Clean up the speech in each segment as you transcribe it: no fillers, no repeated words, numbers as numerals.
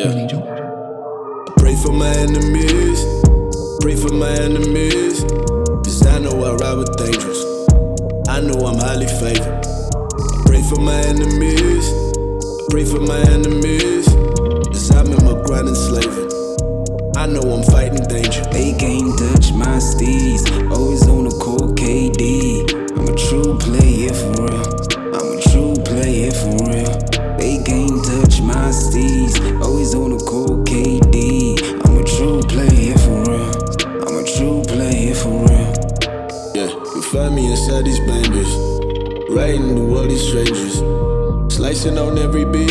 Pray for my enemies, pray for my enemies. Cause I know I ride with angels, I know I'm highly favored. Pray for my enemies, pray for my enemies. Cause I'm in my grind and slaving, I know I'm fighting danger. They can't touch my steez, always on the cold KD. I'm a true player for real, I'm a true player for real. They can't touch my steez, always on the cold KD. I'm a true player for real, I'm a true player for real. Yeah, you find me inside these bangers, riding through all these strangers, slicing on every beat.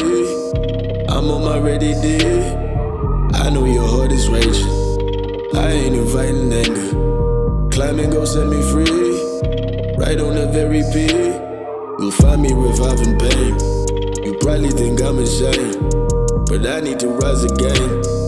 I'm on my ready D. I know your heart is raging, I ain't inviting anger. Climbing gon' set me free, right on the very peak. You'll find me reviving pain. You probably think I'm insane, but I need to rise again.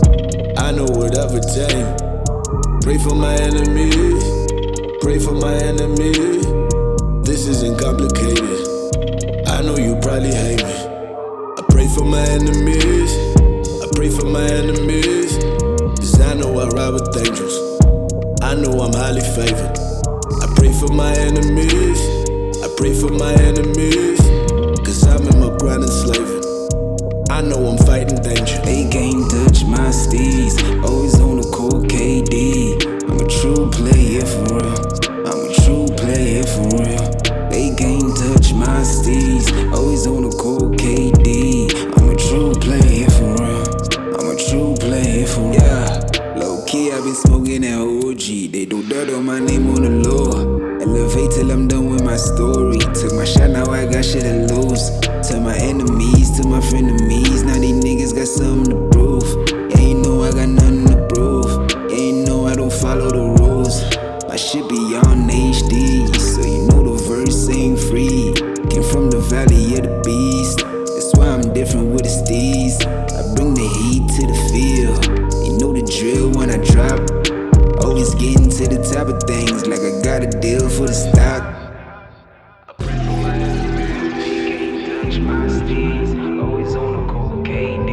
I know what I've attained. Pray for my enemies, pray for my enemies. This isn't complicated, I know you probably hate me. I pray for my enemies, I pray for my enemies. Cause I know I ride with angels, I know I'm highly favored. I pray for my enemies, I pray for my enemies. Cause I'm in my grind and slaving, I know I'm fighting danger. They can't touch my steez, always on the cold KD. I'm a true player for real, I'm a true player for real. They can't touch my steez, always on the cold KD. I'm a true player for real, I'm a true player for real. Yeah, low key I been smoking that OG. They do dirt on my name on the low. Elevate till I'm done with my story. Took my shot, now I got shit to lose. To my enemies, to my frenemies. Now these niggas got something to prove. Yeah, you know I got nothing to prove. Yeah, you know I don't follow the rules. My shit beyond HD, so you know the verse ain't free. Came from the valley of the beast, that's why I'm different with the steez. I bring the heat to the field, you know the drill when I drop. Always getting to the top of things, like I got a deal for the stock. I pray for my enemies, they can't touch my steez, always on the cold KD.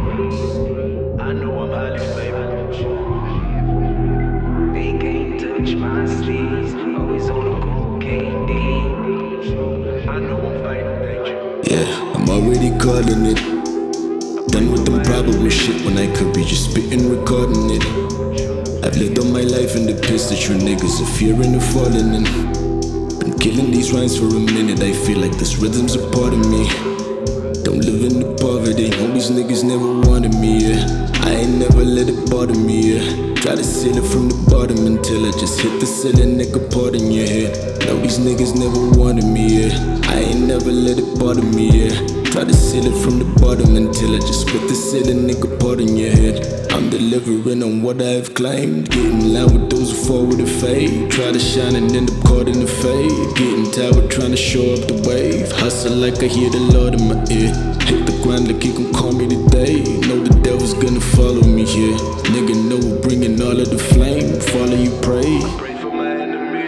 I know I'm highly favored. They can't touch my steez, always on the cold KD. I know I'm fighting danger. Yeah, I'm already calling it. Done with them probable shit when I could be just spitting, recording it. I've lived all my life in the piss that you niggas are fearing of falling in. Been killing these rhymes for a minute, I feel like this rhythm's a part of me. Don't live in the poverty, know these niggas never wanted me, yeah. I ain't never let it bother me, yeah. Try to seal it from the bottom until I just hit the ceiling, nigga, part in your head. Know these niggas never wanted me, yeah. I ain't never let it bother me, yeah. Try to seal it from the bottom until I just split the ceiling, nigga, part in your head. I'm delivering on what I've claimed, getting loud with those who fall with a fade. Try to shine and end up caught in the fade. Getting tired trying to show up the wave. Hustle like I hear the Lord in my ear. Hit the grind like he gon' call me today. Know the devil's gonna follow me here. Nigga know we're bringing all of the flame. Follow you, pray. Pray for my enemies,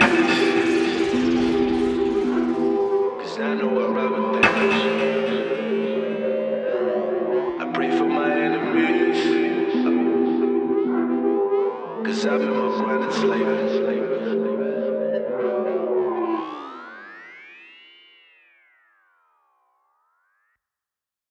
cause I know I ride with angels. I pray for my enemies, cause I'm in my grind and slaving.